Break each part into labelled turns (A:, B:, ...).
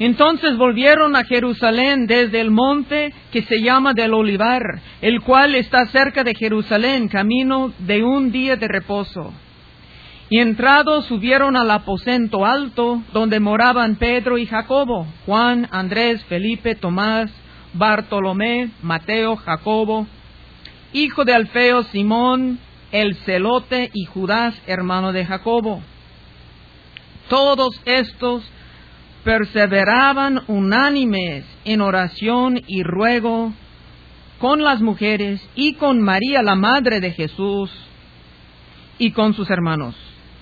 A: Entonces volvieron a Jerusalén desde el monte que se llama del Olivar, el cual está cerca de Jerusalén, camino de un día de reposo. Y entrados subieron al aposento alto, donde moraban Pedro y Jacobo, Juan, Andrés, Felipe, Tomás, Bartolomé, Mateo, Jacobo, hijo de Alfeo, Simón, el celote, y Judas, hermano de Jacobo. Todos estos perseveraban unánimes en oración y ruego con las mujeres y con María, la madre de Jesús, y con sus hermanos.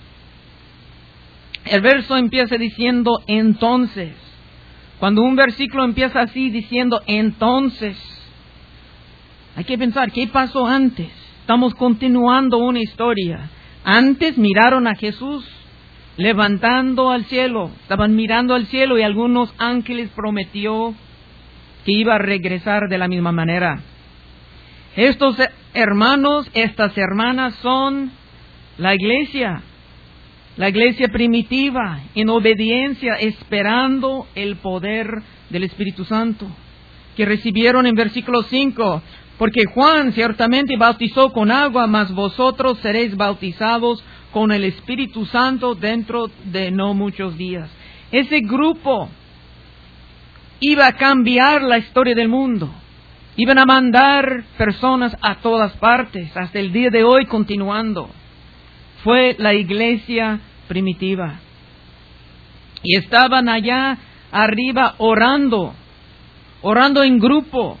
A: El verso empieza diciendo entonces. Cuando un versículo empieza así diciendo entonces, hay que pensar, ¿qué pasó antes? Estamos continuando una historia. Antes miraron a Jesús levantando al cielo, estaban mirando al cielo y algunos ángeles prometió que iba a regresar de la misma manera. Estos hermanos, estas hermanas son la iglesia primitiva, en obediencia, esperando el poder del Espíritu Santo, que recibieron en versículo 5, porque Juan ciertamente bautizó con agua, mas vosotros seréis bautizados con el Espíritu Santo dentro de no muchos días. Ese grupo iba a cambiar la historia del mundo. Iban a mandar personas a todas partes, hasta el día de hoy continuando. Fue la iglesia primitiva. Y estaban allá arriba orando en grupo.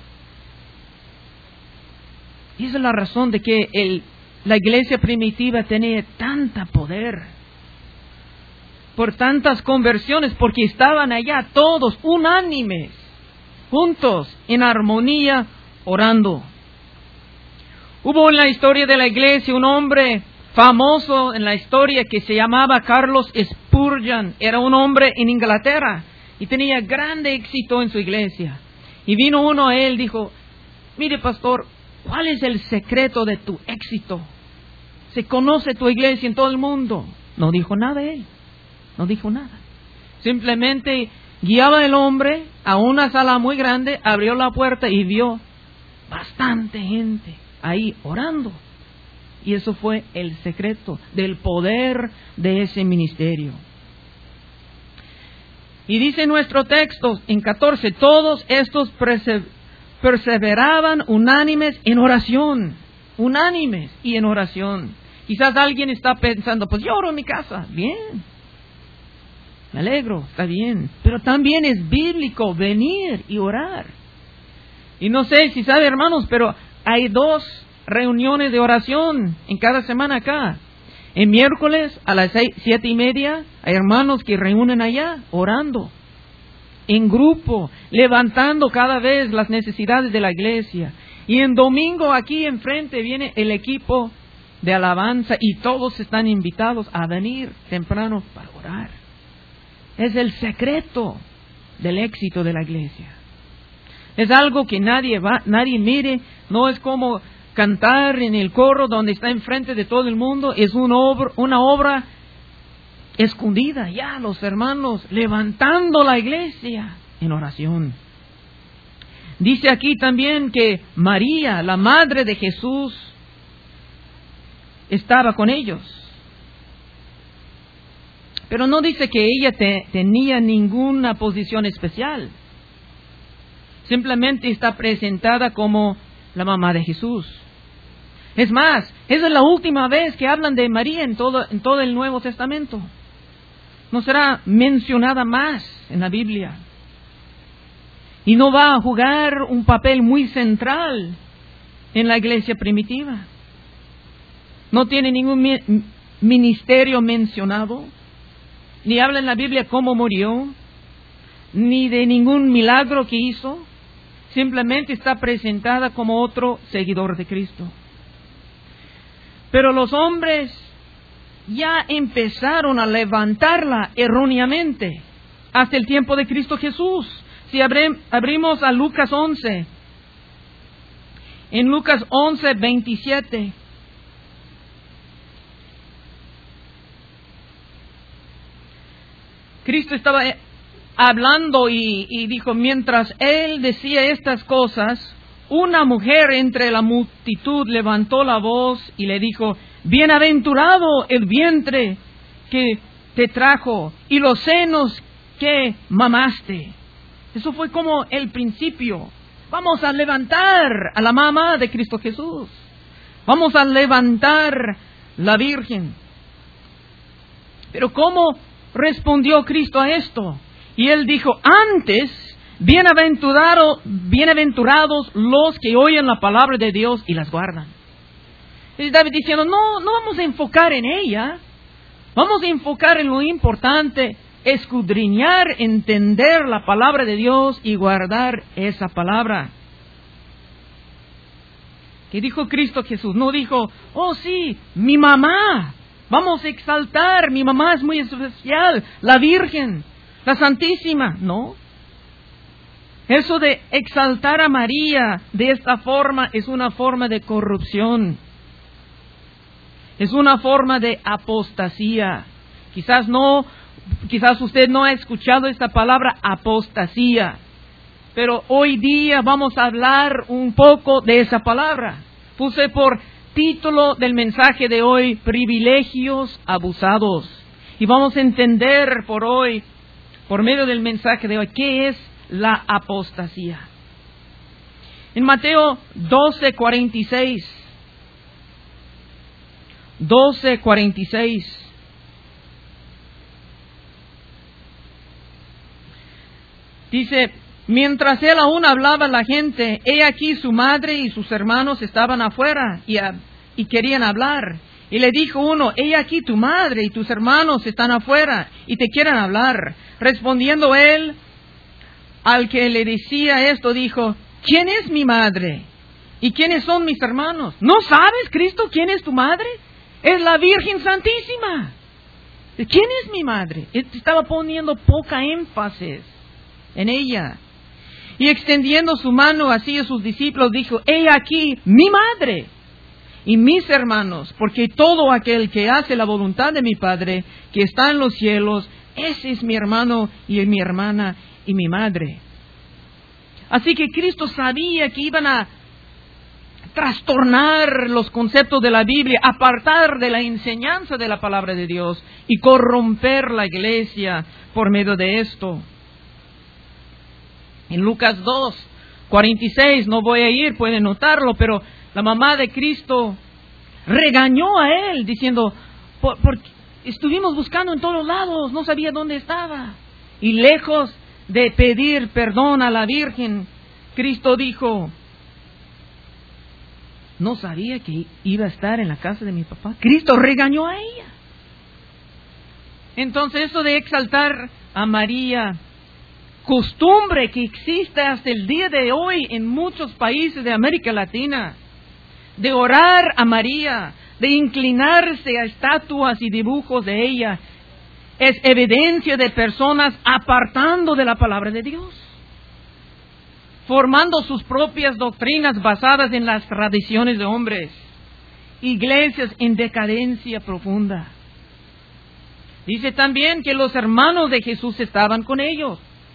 A: Y esa es la razón de que la iglesia primitiva tenía tanta poder, por tantas conversiones, porque estaban allá todos unánimes, juntos, en armonía, orando. Hubo en la historia de la iglesia un hombre famoso en la historia que se llamaba Carlos Spurgeon. Era un hombre en Inglaterra y tenía grande éxito en su iglesia. Y vino uno a él y dijo, mire pastor, ¿cuál es el secreto de tu éxito? Se conoce tu iglesia en todo el mundo. No dijo nada él. No dijo nada. Simplemente guiaba al hombre a una sala muy grande, abrió la puerta y vio bastante gente ahí orando. Y eso fue el secreto del poder de ese ministerio. Y dice nuestro texto en 14, todos estos perseveraban unánimes en oración. Unánimes y en oración. Quizás alguien está pensando, pues yo oro en mi casa. Bien. Me alegro, está bien. Pero también es bíblico venir y orar. Y no sé si sabe, hermanos, pero hay 2 reuniones de oración en cada semana acá. En miércoles a las 7:30 hay hermanos que reúnen allá orando. En grupo, levantando cada vez las necesidades de la iglesia. Y en domingo aquí enfrente viene el equipo de alabanza y todos están invitados a venir temprano para orar. Es el secreto del éxito de la iglesia. Es algo que nadie mire, no es como cantar en el coro donde está enfrente de todo el mundo, es una obra escondida, ya los hermanos levantando la iglesia en oración. Dice aquí también que María, la madre de Jesús, estaba con ellos. Pero no dice que ella tenía ninguna posición especial. Simplemente está presentada como la mamá de Jesús. Es más, esa es la última vez que hablan de María en todo el Nuevo Testamento. No será mencionada más en la Biblia. Y no va a jugar un papel muy central en la iglesia primitiva. No tiene ningún ministerio mencionado, ni habla en la Biblia cómo murió, ni de ningún milagro que hizo. Simplemente está presentada como otro seguidor de Cristo. Pero los hombres ya empezaron a levantarla erróneamente hasta el tiempo de Cristo Jesús. Si abrimos a Lucas 11, en Lucas 11, 27, Cristo estaba hablando y dijo, mientras él decía estas cosas, una mujer entre la multitud levantó la voz y le dijo, bienaventurado el vientre que te trajo y los senos que mamaste. Eso fue como el principio. Vamos a levantar a la mamá de Cristo Jesús. Vamos a levantar la Virgen. Pero ¿cómo respondió Cristo a esto? Y Él dijo, antes, bienaventurados los que oyen la palabra de Dios y las guardan. Y David diciendo, no vamos a enfocar en ella. Vamos a enfocar en lo importante, escudriñar, entender la palabra de Dios y guardar esa palabra. ¿Qué dijo Cristo Jesús? No dijo, oh sí, mi mamá, vamos a exaltar, mi mamá es muy especial, la Virgen, la Santísima. No. Eso de exaltar a María de esta forma es una forma de corrupción. Es una forma de apostasía. Quizás usted no ha escuchado esta palabra apostasía. Pero hoy día vamos a hablar un poco de esa palabra. Puse por título del mensaje de hoy, privilegios abusados. Y vamos a entender por hoy, por medio del mensaje de hoy, qué es la apostasía. En Mateo 12:46. 12:46. Dice, mientras él aún hablaba a la gente, he aquí su madre y sus hermanos estaban afuera y querían hablar. Y le dijo uno, he aquí tu madre y tus hermanos están afuera y te quieren hablar. Respondiendo él, al que le decía esto, dijo, ¿quién es mi madre? ¿Y quiénes son mis hermanos? ¿No sabes, Cristo, quién es tu madre? Es la Virgen Santísima. ¿Quién es mi madre? Estaba poniendo poca énfasis en ella. Y extendiendo su mano hacia sus discípulos, dijo, he aquí mi madre y mis hermanos, porque todo aquel que hace la voluntad de mi Padre, que está en los cielos, ese es mi hermano y mi hermana y mi madre. Así que Cristo sabía que iban a trastornar los conceptos de la Biblia, apartar de la enseñanza de la palabra de Dios y corromper la iglesia por medio de esto. En Lucas 2:46, no voy a ir, pueden notarlo, pero la mamá de Cristo regañó a él diciendo, porque estuvimos buscando en todos lados, no sabía dónde estaba. Y lejos de pedir perdón a la Virgen, Cristo dijo, ¿no sabía que iba a estar en la casa de mi papá? Cristo regañó a ella. Entonces, eso de exaltar a María, costumbre que existe hasta el día de hoy en muchos países de América Latina, de orar a María, de inclinarse a estatuas y dibujos de ella, es evidencia de personas apartando de la palabra de Dios, formando sus propias doctrinas basadas en las tradiciones de hombres, iglesias en decadencia profunda. Dice también que los hermanos de Jesús estaban con ellos.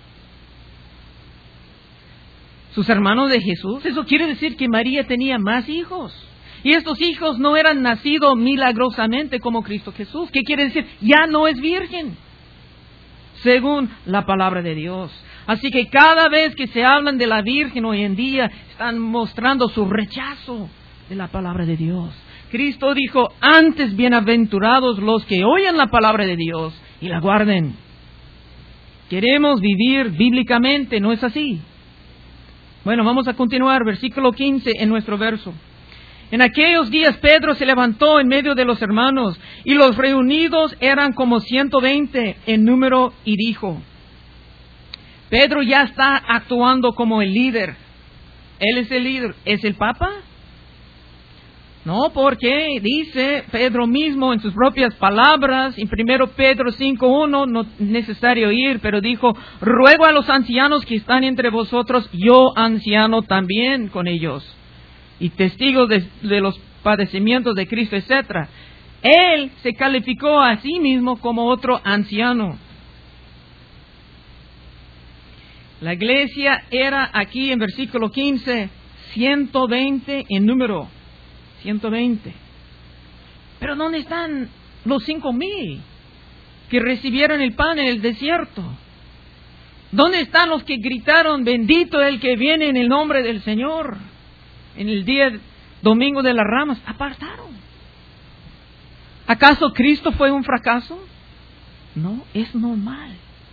A: Sus hermanos de Jesús, eso quiere decir que María tenía más hijos. Y estos hijos no eran nacidos milagrosamente como Cristo Jesús. ¿Qué quiere decir? Ya no es virgen, según la palabra de Dios. Así que cada vez que se hablan de la Virgen hoy en día, están mostrando su rechazo de la palabra de Dios. Cristo dijo, antes bienaventurados los que oyen la palabra de Dios y la guarden. Queremos vivir bíblicamente, ¿no es así? Bueno, vamos a continuar, versículo 15 en nuestro verso. En aquellos días Pedro se levantó en medio de los hermanos, y los reunidos eran como 120 en número, y dijo, Pedro ya está actuando como el líder. Él es el líder. ¿Es el Papa? No, porque dice Pedro mismo en sus propias palabras, en 1 Pedro 5:1, no es necesario ir, pero dijo, ruego a los ancianos que están entre vosotros, yo anciano también con ellos, y testigo de los padecimientos de Cristo, etc. Él se calificó a sí mismo como otro anciano. La iglesia era aquí en versículo 15, 120 en número. 120. Pero ¿dónde están los 5,000 que recibieron el pan en el desierto? ¿Dónde están los que gritaron, bendito el que viene en el nombre del Señor? En el día domingo de las ramas, apartaron. ¿Acaso Cristo fue un fracaso? No, es normal.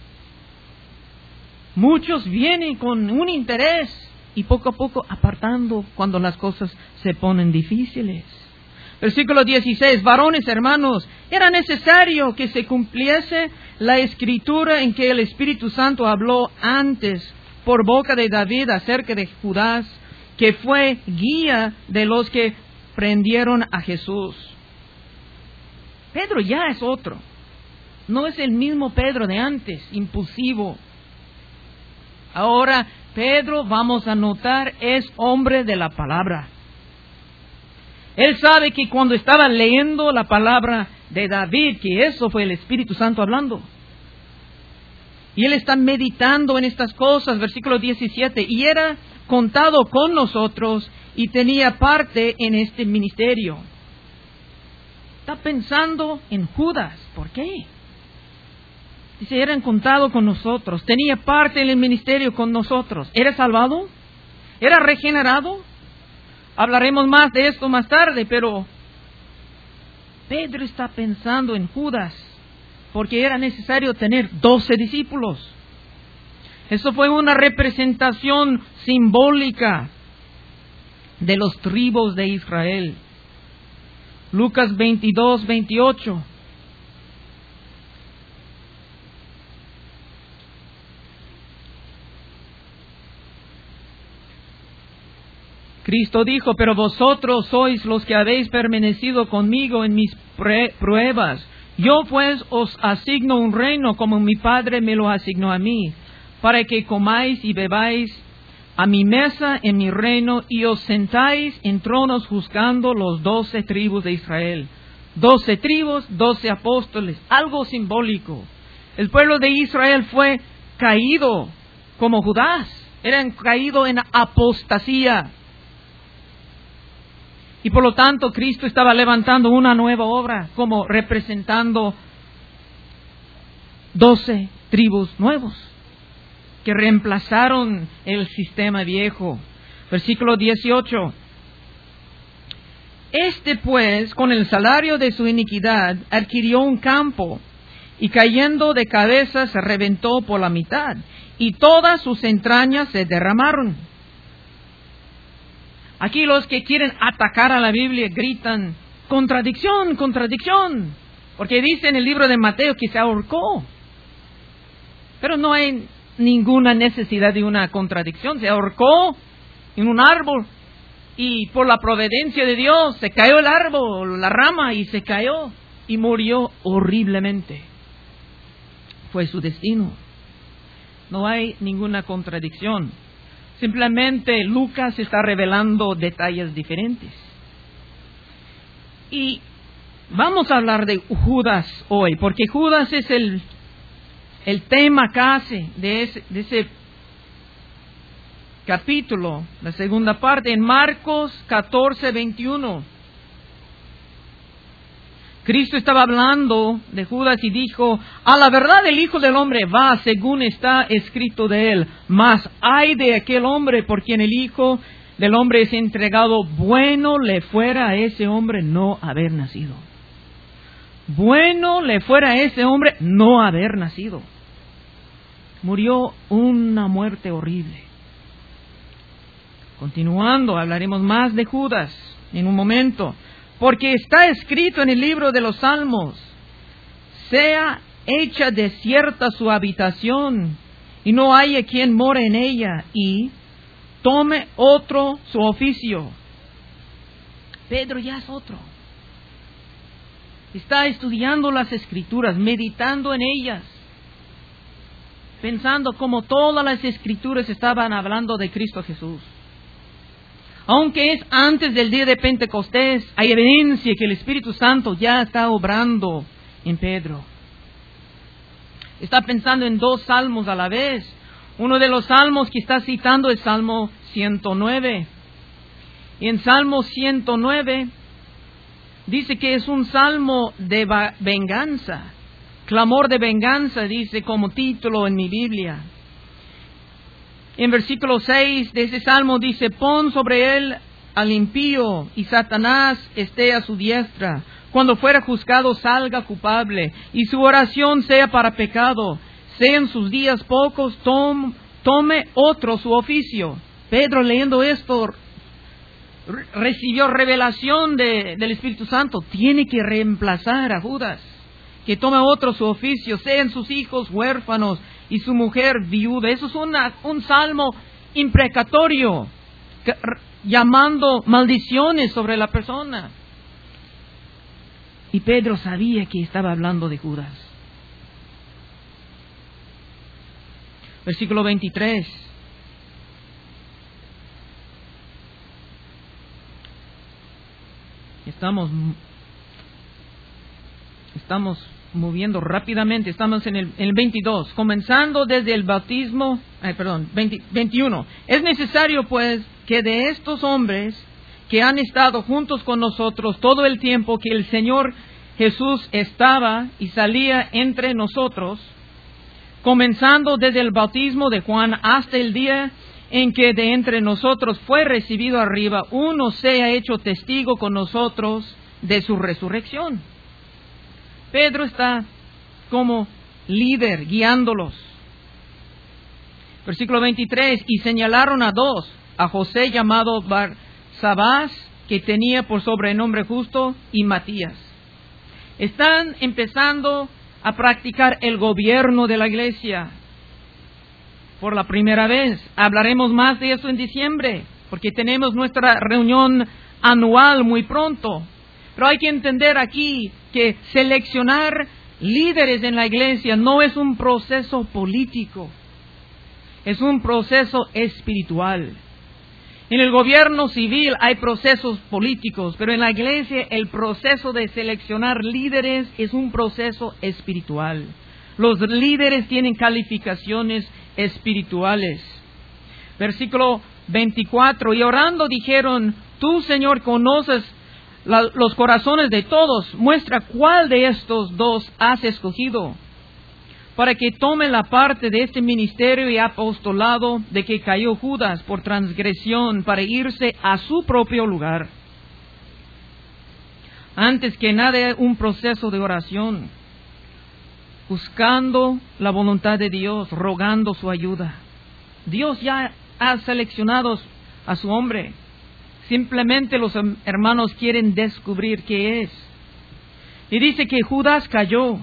A: Muchos vienen con un interés y poco a poco apartando cuando las cosas se ponen difíciles. Versículo 16, varones hermanos, era necesario que se cumpliese la escritura en que el Espíritu Santo habló antes por boca de David acerca de Judas, que fue guía de los que prendieron a Jesús. Pedro ya es otro. No es el mismo Pedro de antes, impulsivo. Ahora Pedro, vamos a notar, es hombre de la palabra. Él sabe que cuando estaba leyendo la palabra de David, que eso fue el Espíritu Santo hablando. Y él está meditando en estas cosas, versículo 17, y era contado con nosotros y tenía parte en este ministerio. Está pensando en Judas. ¿Por qué? Dice, eran contado con nosotros, tenía parte en el ministerio con nosotros. ¿Era salvado? ¿Era regenerado? Hablaremos más de esto más tarde, pero Pedro está pensando en Judas, porque era necesario tener 12 discípulos. Eso fue una representación simbólica de los tribus de Israel. Lucas 22, 28. Cristo dijo, pero vosotros sois los que habéis permanecido conmigo en mis pruebas. Yo pues os asigno un reino como mi Padre me lo asignó a mí, para que comáis y bebáis a mi mesa en mi reino y os sentáis en tronos juzgando los 12 tribus de Israel. 12 tribus, 12 apóstoles, algo simbólico. El pueblo de Israel fue caído como Judas, eran caídos en apostasía. Y por lo tanto Cristo estaba levantando una nueva obra, como representando 12 tribus nuevos, que reemplazaron el sistema viejo. Versículo 18. Este pues, con el salario de su iniquidad, adquirió un campo, y cayendo de cabeza se reventó por la mitad, y todas sus entrañas se derramaron. Aquí los que quieren atacar a la Biblia gritan, contradicción, contradicción, porque dice en el libro de Mateo que se ahorcó. Pero no hay ninguna necesidad de una contradicción. Se ahorcó en un árbol y por la providencia de Dios se cayó el árbol, la rama, y se cayó y murió horriblemente. Fue su destino. No hay ninguna contradicción. Simplemente Lucas está revelando detalles diferentes. Y vamos a hablar de Judas hoy, porque Judas es el tema casi de ese capítulo, la segunda parte, en Marcos 14, 21. Cristo estaba hablando de Judas y dijo, a la verdad el Hijo del Hombre va según está escrito de él, mas ay de aquel hombre por quien el Hijo del Hombre es entregado, bueno le fuera a ese hombre no haber nacido. Bueno le fuera a ese hombre no haber nacido. Murió una muerte horrible. Continuando, hablaremos más de Judas en un momento. Porque está escrito en el libro de los Salmos, sea hecha desierta su habitación, y no haya quien more en ella, y tome otro su oficio. Pedro ya es otro. Está estudiando las Escrituras, meditando en ellas, pensando como todas las Escrituras estaban hablando de Cristo Jesús. Aunque es antes del día de Pentecostés, hay evidencia que el Espíritu Santo ya está obrando en Pedro. Está pensando en 2 salmos a la vez. Uno de los salmos que está citando es Salmo 109. Y en Salmo 109 dice que es un salmo de venganza. Clamor de venganza, dice como título en mi Biblia. En versículo 6 de ese salmo dice: pon sobre él al impío y Satanás esté a su diestra. Cuando fuera juzgado salga culpable y su oración sea para pecado. Sean sus días pocos, tome otro su oficio. Pedro, leyendo esto, recibió revelación del Espíritu Santo. Tiene que reemplazar a Judas. Que tome otro su oficio. Sean sus hijos huérfanos y su mujer viuda. Eso es un salmo imprecatorio, llamando maldiciones sobre la persona. Y Pedro sabía que estaba hablando de Judas. Versículo 23. Estamos moviendo rápidamente. Estamos en el 22. Comenzando desde el bautismo. 21. Es necesario, pues, que de estos hombres que han estado juntos con nosotros todo el tiempo que el Señor Jesús estaba y salía entre nosotros, comenzando desde el bautismo de Juan hasta el día en que de entre nosotros fue recibido arriba, uno sea hecho testigo con nosotros de su resurrección. Pedro está como líder, guiándolos. Versículo 23, y señalaron a dos, a José llamado Barsabás, que tenía por sobrenombre Justo, y Matías. Están empezando a practicar el gobierno de la iglesia por la primera vez. Hablaremos más de eso en diciembre, porque tenemos nuestra reunión anual muy pronto. Pero hay que entender aquí que seleccionar líderes en la iglesia no es un proceso político, es un proceso espiritual. En el gobierno civil hay procesos políticos, pero en la iglesia el proceso de seleccionar líderes es un proceso espiritual. Los líderes tienen calificaciones espirituales. Versículo 24, y orando dijeron: tú, Señor, conoces los corazones de todos, muestra cuál de estos dos has escogido, para que tome la parte de este ministerio y apostolado de que cayó Judas por transgresión, para irse a su propio lugar. Antes que nada, un proceso de oración, buscando la voluntad de Dios, rogando su ayuda. Dios ya ha seleccionado a su hombre. Simplemente los hermanos quieren descubrir qué es. Y dice que Judas cayó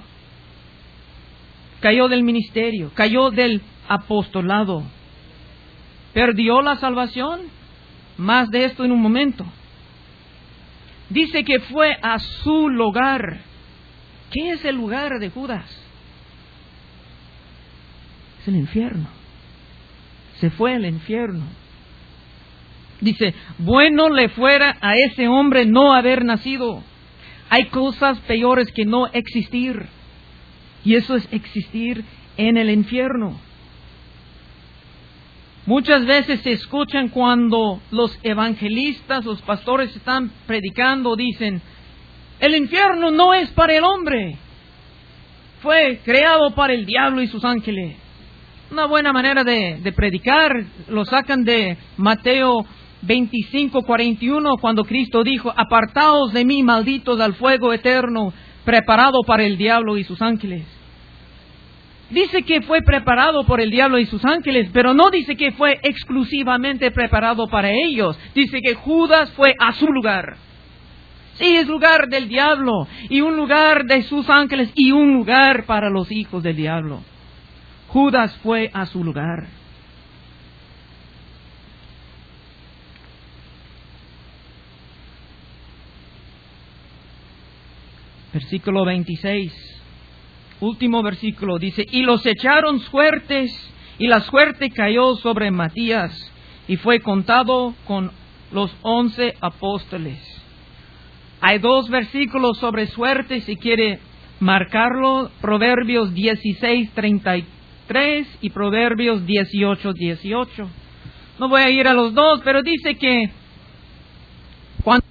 A: del ministerio, cayó del apostolado. ¿Perdió la salvación? Más de esto en un momento. Dice que fue a su lugar. ¿Qué es el lugar de Judas? Es el infierno. Se fue al infierno. Dice: bueno le fuera a ese hombre no haber nacido. Hay cosas peores que no existir. Y eso es existir en el infierno. Muchas veces se escuchan cuando los evangelistas, los pastores están predicando, dicen: el infierno no es para el hombre, fue creado para el diablo y sus ángeles. Una buena manera de predicar, lo sacan de Mateo 25:41, cuando Cristo dijo: apartaos de mí, malditos, al fuego eterno, preparado para el diablo y sus ángeles. Dice que fue preparado por el diablo y sus ángeles, pero no dice que fue exclusivamente preparado para ellos. Dice que Judas fue a su lugar. Sí, es lugar del diablo, y un lugar de sus ángeles, y un lugar para los hijos del diablo. Judas fue a su lugar. Versículo 26, último versículo, dice: y los echaron suertes, y la suerte cayó sobre Matías, y fue contado con los 11 apóstoles. Hay 2 versículos sobre suerte, si quiere marcarlo: Proverbios 16:33 3 y Proverbios 18:18. No voy a ir a los dos, pero dice que cuando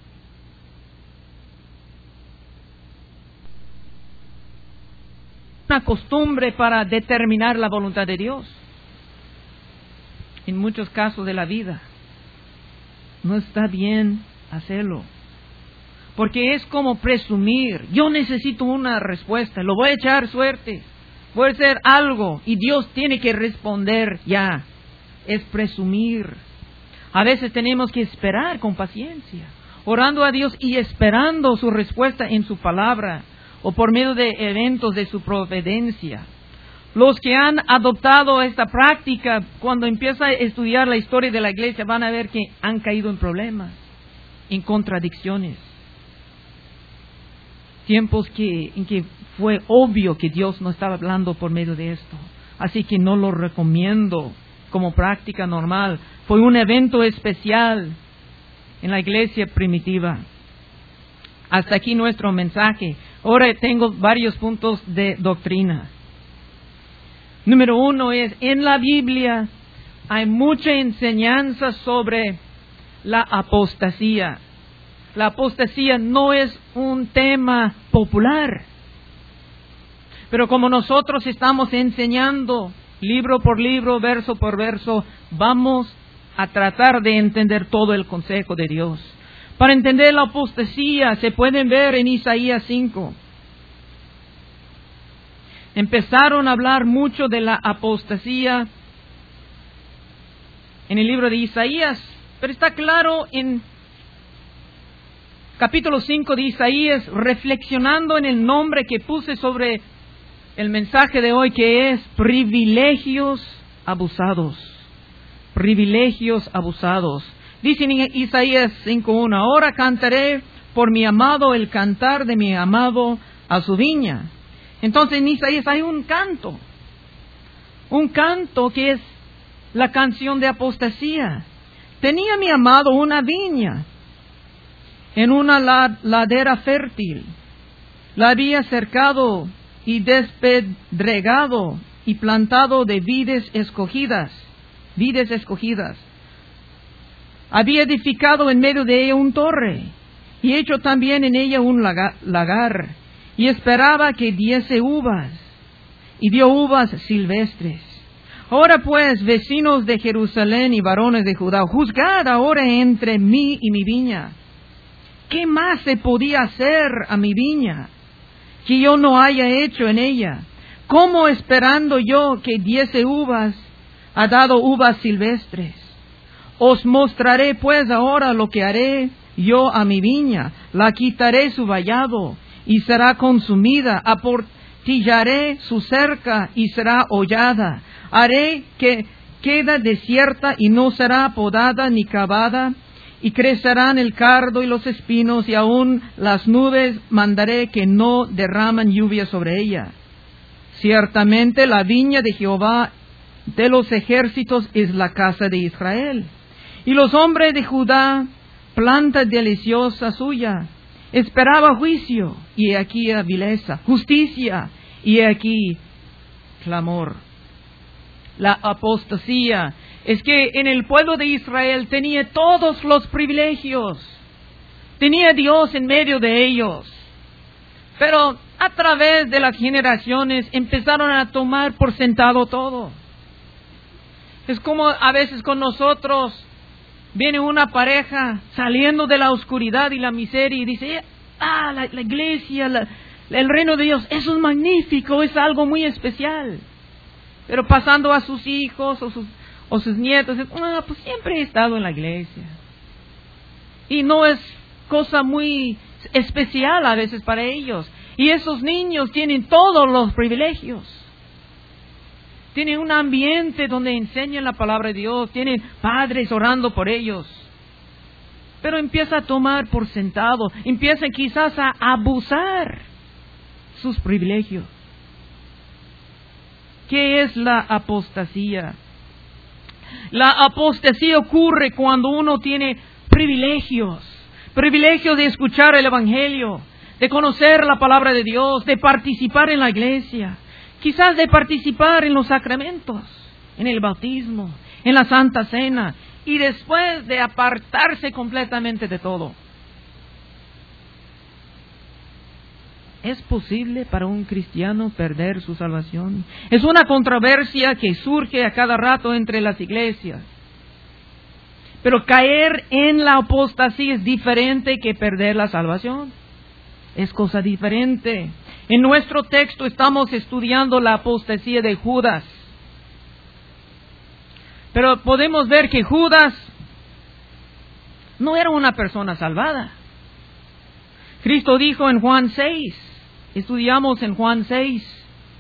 A: una costumbre para determinar la voluntad de Dios, en muchos casos de la vida, no está bien hacerlo. Porque es como presumir. Yo necesito una respuesta. Lo voy a echar suerte. Voy a hacer algo. Y Dios tiene que responder ya. Es presumir. A veces tenemos que esperar con paciencia. Orando a Dios y esperando su respuesta en su palabra. O por medio de eventos de su providencia. Los que han adoptado esta práctica, cuando empieza a estudiar la historia de la iglesia, van a ver que han caído en problemas. En contradicciones. Tiempos en que fue obvio que Dios no estaba hablando por medio de esto. Así que no lo recomiendo como práctica normal. Fue un evento especial en la iglesia primitiva. Hasta aquí nuestro mensaje. Ahora tengo varios puntos de doctrina. Número 1 es, en la Biblia hay mucha enseñanza sobre la apostasía. La apostasía no es un tema popular. Pero como nosotros estamos enseñando libro por libro, verso por verso, vamos a tratar de entender todo el consejo de Dios. Para entender la apostasía se pueden ver en Isaías 5. Empezaron a hablar mucho de la apostasía en el libro de Isaías, pero está claro en capítulo 5 de Isaías, reflexionando en el nombre que puse sobre el mensaje de hoy, que es privilegios abusados. Privilegios abusados. Dice en Isaías 5:1, ahora cantaré por mi amado el cantar de mi amado a su viña. Entonces en Isaías hay un canto que es la canción de apostasía. Tenía mi amado una viña en una ladera fértil. La había cercado y despedregado y plantado de vides escogidas. Había edificado en medio de ella un torre y hecho también en ella un lagar, y esperaba que diese uvas, y dio uvas silvestres. Ahora pues, vecinos de Jerusalén y varones de Judá, juzgad ahora entre mí y mi viña. ¿Qué más se podía hacer a mi viña que yo no haya hecho en ella? ¿Cómo esperando yo que diese uvas, ha dado uvas silvestres? Os mostraré pues ahora lo que haré yo a mi viña. La quitaré su vallado y será consumida. Aportillaré su cerca y será hollada. Haré que quede desierta y no será podada ni cavada. Y crecerán el cardo y los espinos, y aún las nubes mandaré que no derraman lluvia sobre ella. Ciertamente la viña de Jehová de los ejércitos es la casa de Israel. Y los hombres de Judá, planta deliciosa suya. Esperaba juicio, y he aquí vileza. Justicia, y he aquí clamor. La apostasía es que en el pueblo de Israel tenía todos los privilegios. Tenía Dios en medio de ellos. Pero a través de las generaciones empezaron a tomar por sentado todo. Es como a veces con nosotros viene una pareja saliendo de la oscuridad y la miseria y dice, la iglesia, el reino de Dios, eso es magnífico, es algo muy especial. Pero pasando a sus hijos o sus nietos, pues siempre he estado en la iglesia. Y no es cosa muy especial a veces para ellos. Y esos niños tienen todos los privilegios. Tienen un ambiente donde enseñan la palabra de Dios, tienen padres orando por ellos. Pero empieza a tomar por sentado, empieza quizás a abusar sus privilegios. ¿Qué es la apostasía? La apostasía ocurre cuando uno tiene privilegios de escuchar el Evangelio, de conocer la palabra de Dios, de participar en la iglesia, quizás de participar en los sacramentos, en el bautismo, en la Santa Cena, y después de apartarse completamente de todo. ¿Es posible para un cristiano perder su salvación? Es una controversia que surge a cada rato entre las iglesias. Pero caer en la apostasía es diferente que perder la salvación. Es cosa diferente. En nuestro texto estamos estudiando la apostasía de Judas. Pero podemos ver que Judas no era una persona salvada. Cristo dijo en Juan 6, estudiamos en Juan 6,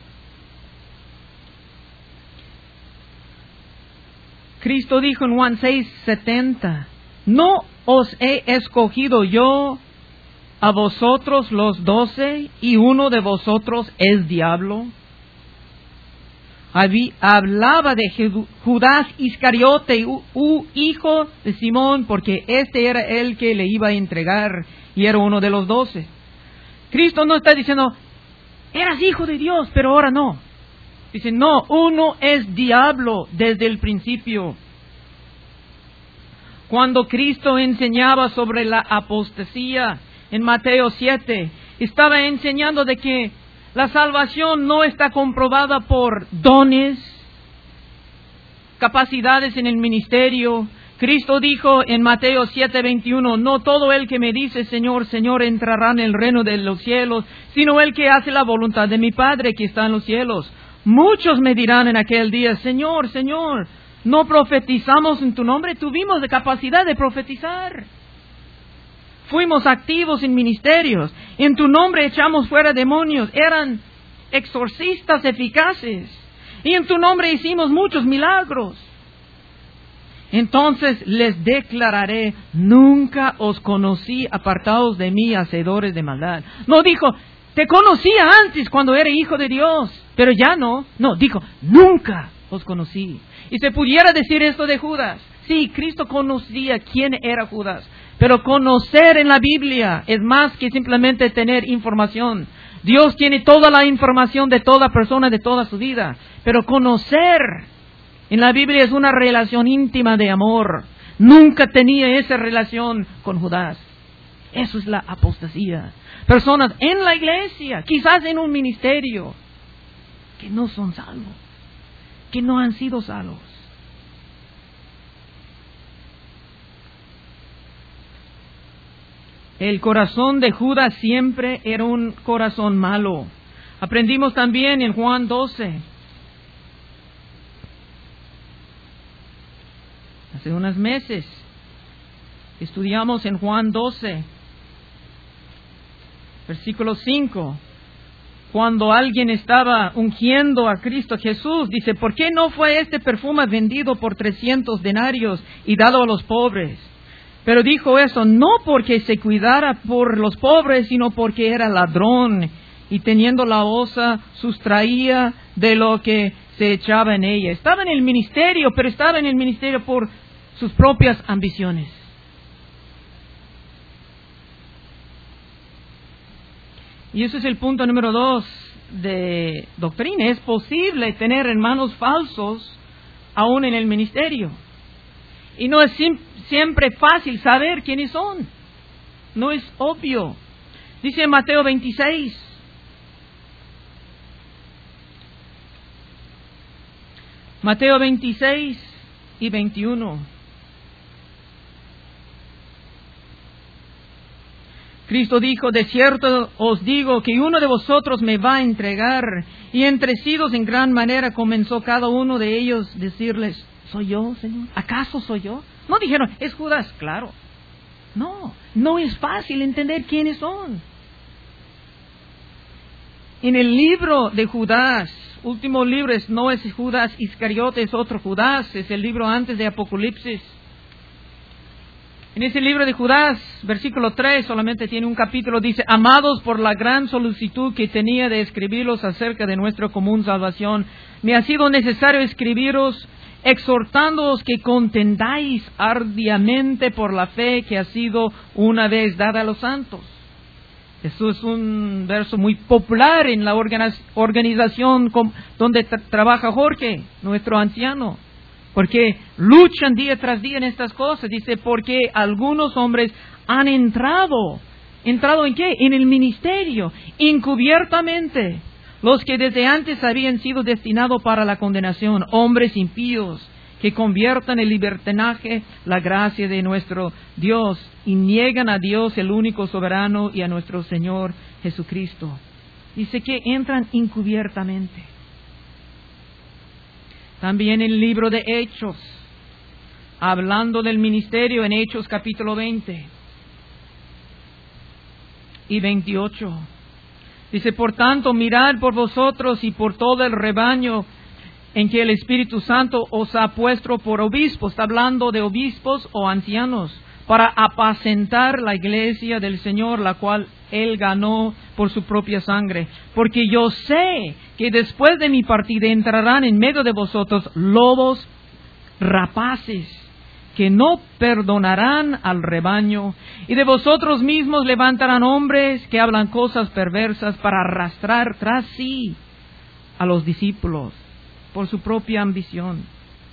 A: Cristo dijo en Juan 6:70, ¿no os he escogido yo a vosotros los 12 y uno de vosotros es diablo? Hablaba de Judas Iscariote, hijo de Simón, porque este era el que le iba a entregar y era uno de los 12. Cristo no está diciendo, eras hijo de Dios, pero ahora no. Dice, no, uno es diablo desde el principio. Cuando Cristo enseñaba sobre la apostasía en Mateo 7, estaba enseñando de que la salvación no está comprobada por dones, capacidades en el ministerio. Cristo dijo en Mateo 7:21, no todo el que me dice Señor, Señor entrará en el reino de los cielos, sino el que hace la voluntad de mi Padre que está en los cielos. Muchos me dirán en aquel día, Señor, Señor, ¿no profetizamos en tu nombre? Tuvimos la capacidad de profetizar. Fuimos activos en ministerios. En tu nombre echamos fuera demonios. Eran exorcistas eficaces. Y en tu nombre hicimos muchos milagros. Entonces les declararé, nunca os conocí, apartados de mí, hacedores de maldad. No dijo, te conocía antes cuando era hijo de Dios, pero ya no. No, dijo, nunca os conocí. Y se pudiera decir esto de Judas. Sí, Cristo conocía quién era Judas. Pero conocer en la Biblia es más que simplemente tener información. Dios tiene toda la información de toda persona, de toda su vida. Pero conocer en la Biblia es una relación íntima de amor. Nunca tenía esa relación con Judas. Eso es la apostasía. Personas en la iglesia, quizás en un ministerio, que no son salvos, que no han sido salvos. El corazón de Judas siempre era un corazón malo. Aprendimos también en Juan 12. Hace unos meses estudiamos en Juan 12, versículo 5. Cuando alguien estaba ungiendo a Cristo Jesús, dice, ¿por qué no fue este perfume vendido por 300 denarios y dado a los pobres? Pero dijo eso no porque se cuidara por los pobres, sino porque era ladrón y teniendo la osa sustraía de lo que se echaba en ella. Estaba en el ministerio, pero estaba en el ministerio por sus propias ambiciones. Y ese es el punto número 2 de doctrina. Es posible tener hermanos falsos aún en el ministerio. Y no es siempre fácil saber quiénes son. No es obvio. Dice Mateo 26. Mateo 26 y 21. Cristo dijo, de cierto os digo que uno de vosotros me va a entregar. Y entrecidos en gran manera comenzó cada uno de ellos decirles, ¿soy yo, Señor? ¿Acaso soy yo? No dijeron, es Judas, claro. No es fácil entender quiénes son. En el libro de Judas, último libro, no es Judas Iscariote, es otro Judas, es el libro antes de Apocalipsis. En ese libro de Judas, versículo 3, solamente tiene un capítulo, dice, amados, por la gran solicitud que tenía de escribirlos acerca de nuestra común salvación, me ha sido necesario escribiros exhortándoos que contendáis ardiamente por la fe que ha sido una vez dada a los santos. Eso es un verso muy popular en la organización donde trabaja Jorge, nuestro anciano. Porque luchan día tras día en estas cosas. Dice, porque algunos hombres han entrado. ¿Entrado en qué? En el ministerio, encubiertamente. Los que desde antes habían sido destinados para la condenación, hombres impíos, que conviertan en libertinaje la gracia de nuestro Dios y niegan a Dios el único soberano y a nuestro Señor Jesucristo. Dice que entran encubiertamente. También en el libro de Hechos, hablando del ministerio en Hechos capítulo 20 y 28. Dice, por tanto, mirad por vosotros y por todo el rebaño en que el Espíritu Santo os ha puesto por obispos. Está hablando de obispos o ancianos, para apacentar la iglesia del Señor, la cual Él ganó por su propia sangre. Porque yo sé que después de mi partida entrarán en medio de vosotros lobos rapaces, que no perdonarán al rebaño, y de vosotros mismos levantarán hombres que hablan cosas perversas para arrastrar tras sí a los discípulos por su propia ambición.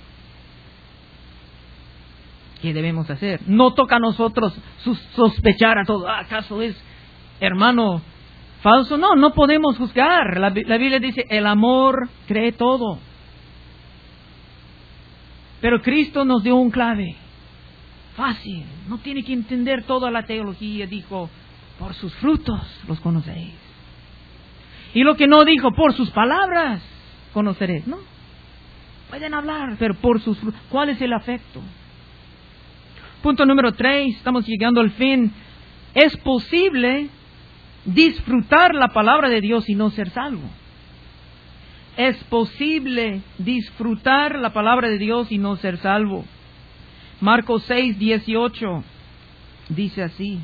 A: ¿Qué debemos hacer? No toca a nosotros sospechar a todo. ¿Acaso es hermano falso? No, no podemos juzgar. La Biblia dice, el amor cree todo. Pero Cristo nos dio un clave. Fácil. No tiene que entender toda la teología. Dijo, por sus frutos los conoceréis. Y lo que no dijo, por sus palabras conoceréis. No. Pueden hablar, pero por sus frutos. ¿Cuál es el afecto? Punto número 3. Estamos llegando al fin. Es posible disfrutar la palabra de Dios y no ser salvo. Es posible disfrutar la palabra de Dios y no ser salvo. Marcos 6:18 dice así.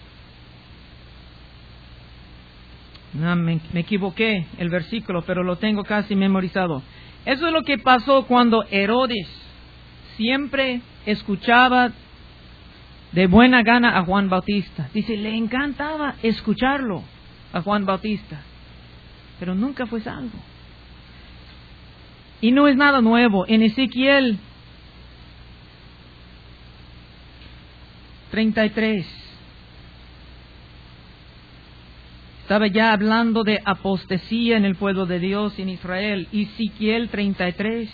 A: No, me equivoqué el versículo, pero lo tengo casi memorizado. Eso es lo que pasó cuando Herodes siempre escuchaba de buena gana a Juan Bautista. Dice, le encantaba escucharlo a Juan Bautista, pero nunca fue salvo. Y no es nada nuevo. En Ezequiel 33 estaba ya hablando de apostasía en el pueblo de Dios en Israel. Ezequiel 33.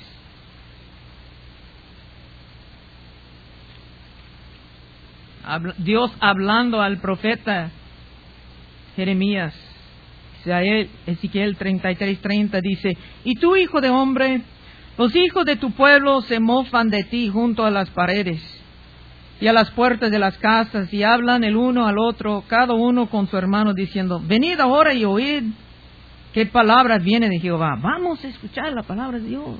A: Dios hablando al profeta Jeremías. Ezequiel 33:30 dice, y tú, hijo de hombre, los hijos de tu pueblo se mofan de ti junto a las paredes y a las puertas de las casas, y hablan el uno al otro, cada uno con su hermano, diciendo, venid ahora y oíd qué palabra viene de Jehová. Vamos a escuchar la palabra de Dios.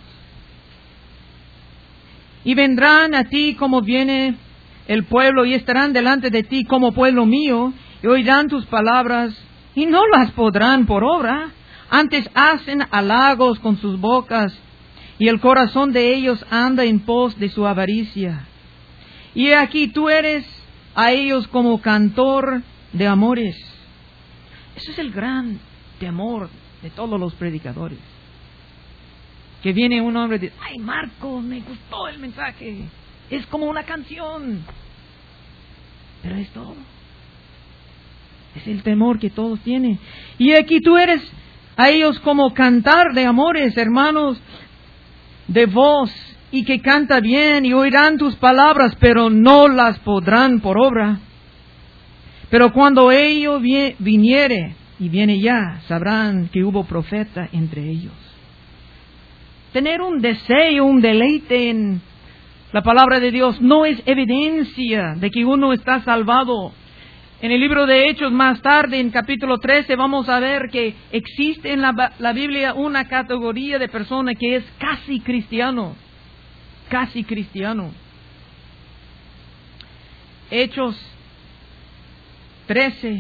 A: Y vendrán a ti como viene el pueblo, y estarán delante de ti como pueblo mío, y oirán tus palabras, y no las podrán por obra. Antes hacen halagos con sus bocas, y el corazón de ellos anda en pos de su avaricia. Y aquí tú eres a ellos como cantor de amores. Eso es el gran temor de todos los predicadores. Que viene un hombre y dice, ay Marcos, me gustó el mensaje. Es como una canción. Pero es todo. Es el temor que todos tienen. Y aquí tú eres a ellos como cantar de amores, hermanos, de voz, y que canta bien, y oirán tus palabras, pero no las podrán por obra. Pero cuando ello viniere, y viene ya, sabrán que hubo profeta entre ellos. Tener un deseo, un deleite en la palabra de Dios no es evidencia de que uno está salvado. En el libro de Hechos, más tarde, en capítulo 13, vamos a ver que existe en la Biblia una categoría de persona que es casi cristiano. Casi cristiano. Hechos 13.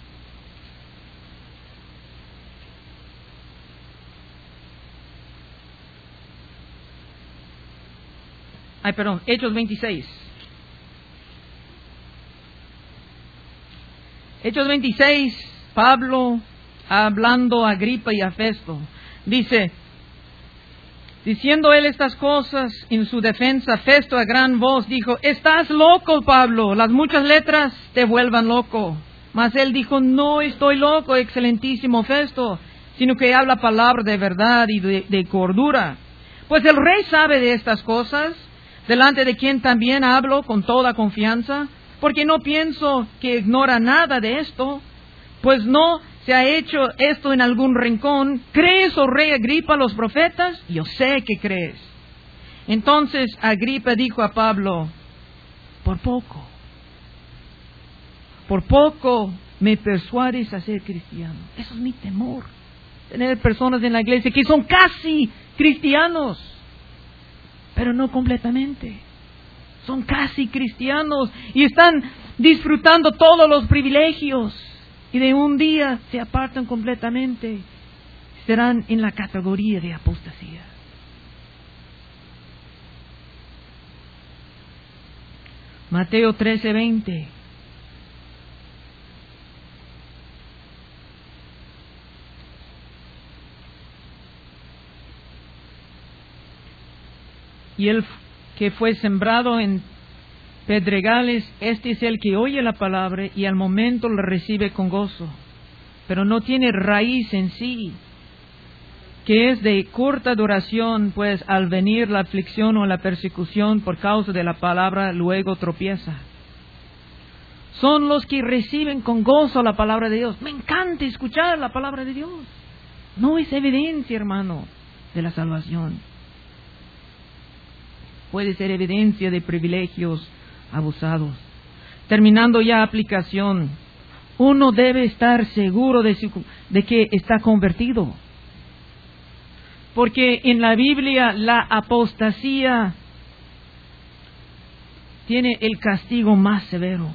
A: Hechos 26. Hechos 26. Pablo hablando a Agripa y a Festo. Dice, diciendo él estas cosas en su defensa, Festo a gran voz dijo, estás loco, Pablo, las muchas letras te vuelvan loco. Mas él dijo, no estoy loco, excelentísimo Festo, sino que habla palabra de verdad y de cordura. Pues el rey sabe de estas cosas, delante de quien también hablo con toda confianza, porque no pienso que ignora nada de esto, pues no se ha hecho esto en algún rincón. ¿Crees, oh rey Agripa, los profetas? Yo sé que crees. Entonces Agripa dijo a Pablo, por poco me persuades a ser cristiano. Eso es mi temor, tener personas en la iglesia que son casi cristianos, pero no completamente. Son casi cristianos y están disfrutando todos los privilegios y de un día se apartan completamente. Serán en la categoría de apostasía. Mateo 13:20. Y el que fue sembrado en pedregales, este es el que oye la palabra y al momento la recibe con gozo, pero no tiene raíz en sí, que es de corta duración, pues al venir la aflicción o la persecución por causa de la palabra, luego tropieza. Son los que reciben con gozo la palabra de Dios. Me encanta escuchar la palabra de Dios. No es evidencia, hermano, de la salvación. Puede ser evidencia de privilegios abusados. Terminando ya aplicación, uno debe estar seguro de que está convertido. Porque en la Biblia la apostasía tiene el castigo más severo.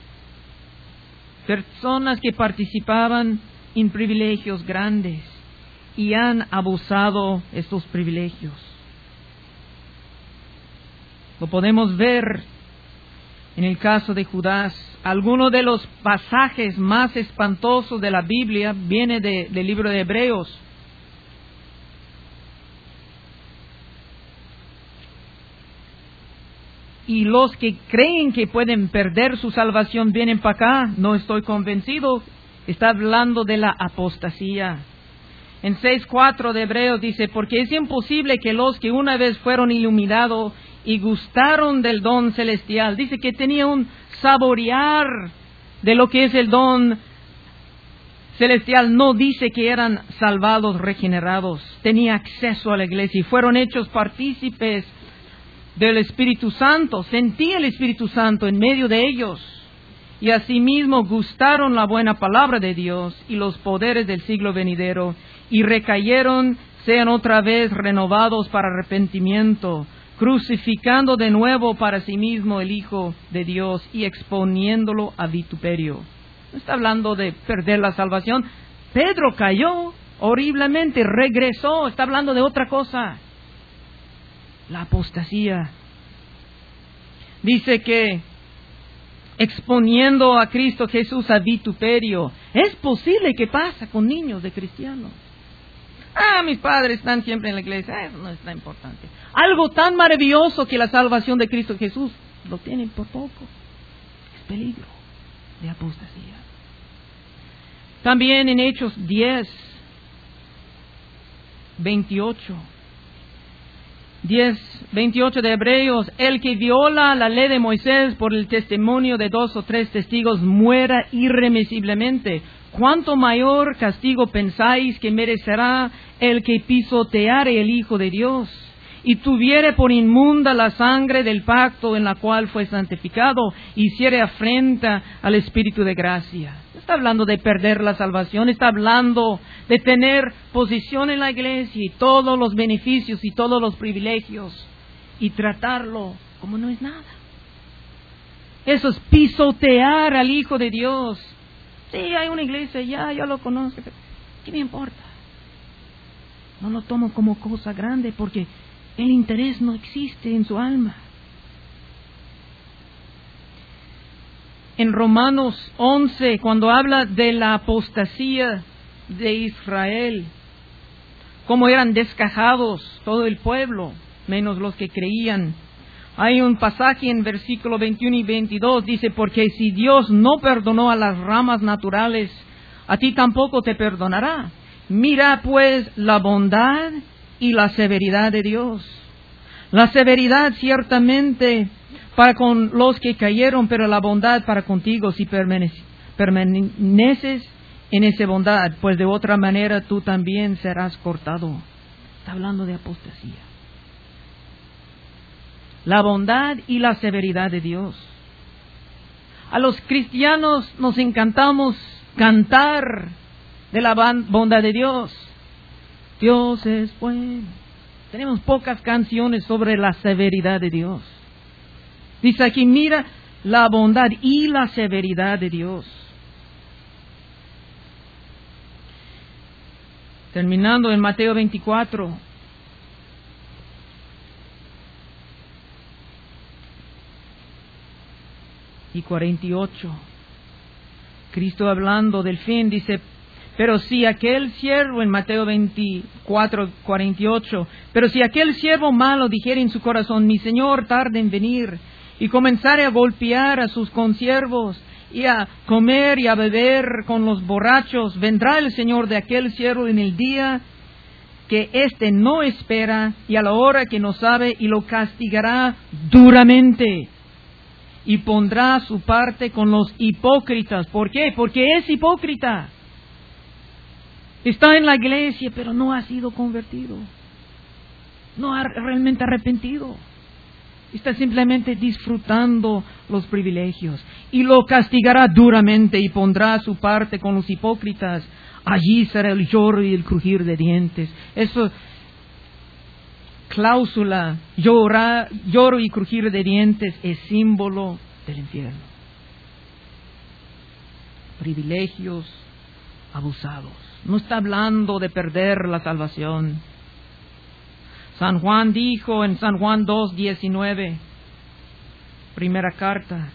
A: Personas que participaban en privilegios grandes y han abusado estos privilegios. Lo podemos ver en el caso de Judas. Alguno de los pasajes más espantosos de la Biblia viene del libro de Hebreos. Y los que creen que pueden perder su salvación vienen para acá. No estoy convencido. Está hablando de la apostasía. En 6:4 de Hebreos dice, porque es imposible que los que una vez fueron iluminados y gustaron del don celestial, dice que tenía un saborear de lo que es el don celestial, no dice que eran salvados, regenerados, tenía acceso a la iglesia y fueron hechos partícipes del Espíritu Santo, sentía el Espíritu Santo en medio de ellos, y asimismo gustaron la buena palabra de Dios y los poderes del siglo venidero, y recayeron, sean otra vez renovados para arrepentimiento, crucificando de nuevo para sí mismo el Hijo de Dios y exponiéndolo a vituperio. No está hablando de perder la salvación. Pedro cayó horriblemente, regresó, está hablando de otra cosa. La apostasía. Dice que exponiendo a Cristo Jesús a vituperio. Es posible que pasa con niños de cristianos. Mis padres están siempre en la iglesia, eso no es tan importante. Algo tan maravilloso que la salvación de Cristo Jesús, lo tienen por poco. Es peligro de apostasía. También en Hechos 10:28 de Hebreos, el que viola la ley de Moisés por el testimonio de 2 o 3 testigos muera irremisiblemente. ¿Cuánto mayor castigo pensáis que merecerá el que pisoteare el Hijo de Dios y tuviere por inmunda la sangre del pacto en la cual fue santificado, hiciere afrenta al Espíritu de gracia? No está hablando de perder la salvación, está hablando de tener posición en la iglesia y todos los beneficios y todos los privilegios y tratarlo como no es nada. Eso es pisotear al Hijo de Dios. Sí, hay una iglesia, ya lo conozco, pero ¿qué me importa? No lo tomo como cosa grande porque el interés no existe en su alma. en Romanos 11, cuando habla de la apostasía de Israel, cómo eran descajados todo el pueblo, menos los que creían. Hay un pasaje en versículo 21 y 22, dice, porque si Dios no perdonó a las ramas naturales, a ti tampoco te perdonará. Mira pues la bondad y la severidad de Dios. La severidad ciertamente para con los que cayeron, pero la bondad para contigo si permaneces en esa bondad, pues de otra manera tú también serás cortado. Está hablando de apostasía. La bondad y la severidad de Dios. A los cristianos nos encantamos cantar de la bondad de Dios. Dios es bueno. Tenemos pocas canciones sobre la severidad de Dios. Dice aquí, mira la bondad y la severidad de Dios. Terminando en Mateo 24. Y 48. Cristo hablando del fin dice, pero si aquel siervo, en Mateo 24, 48, pero si aquel siervo malo dijera en su corazón, mi Señor tarde en venir, y comenzare a golpear a sus consiervos, y a comer y a beber con los borrachos, vendrá el Señor de aquel siervo en el día que éste no espera, y a la hora que no sabe, y lo castigará duramente, y pondrá su parte con los hipócritas. ¿Por qué? Porque es hipócrita. Está en la iglesia, pero no ha sido convertido. No ha realmente arrepentido. Está simplemente disfrutando los privilegios. Y lo castigará duramente y pondrá su parte con los hipócritas. Allí será el lloro y el crujir de dientes. Eso, cláusula, lloro y crujir de dientes, es símbolo del infierno. Privilegios abusados. No está hablando de perder la salvación. San Juan dijo en San Juan 2:19, primera carta,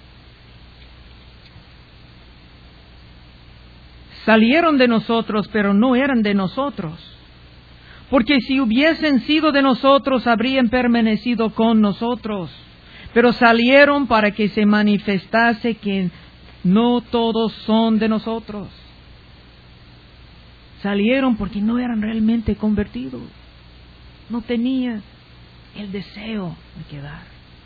A: salieron de nosotros, pero no eran de nosotros, porque si hubiesen sido de nosotros, habrían permanecido con nosotros, pero salieron para que se manifestase que no todos son de nosotros. Salieron porque no eran realmente convertidos. No tenía el deseo de quedar.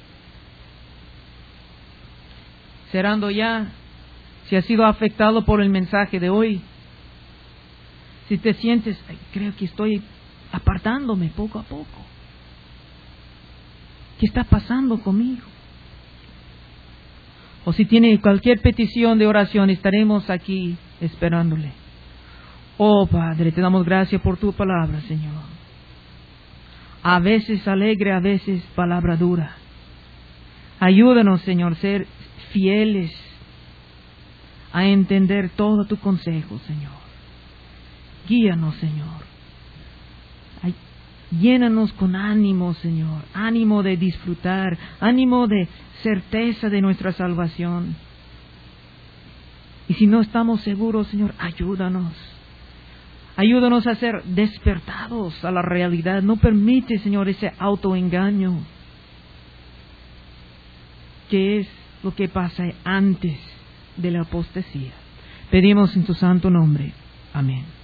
A: Cerrando ya, si has sido afectado por el mensaje de hoy, si te sientes, creo que estoy apartándome poco a poco. ¿Qué está pasando conmigo? O si tiene cualquier petición de oración, estaremos aquí esperándole. Oh Padre, te damos gracias por tu palabra, Señor. A veces alegre, a veces palabra dura. Ayúdanos, Señor, ser fieles a entender todo tu consejo, Señor. Guíanos, Señor. Llénanos con ánimo, Señor. Ánimo de disfrutar, ánimo de certeza de nuestra salvación. Y si no estamos seguros, Señor, ayúdanos. Ayúdanos a ser despertados a la realidad. No permite, Señor, ese autoengaño. ¿Qué es lo que pasa antes de la apostasía? Pedimos en tu santo nombre. Amén.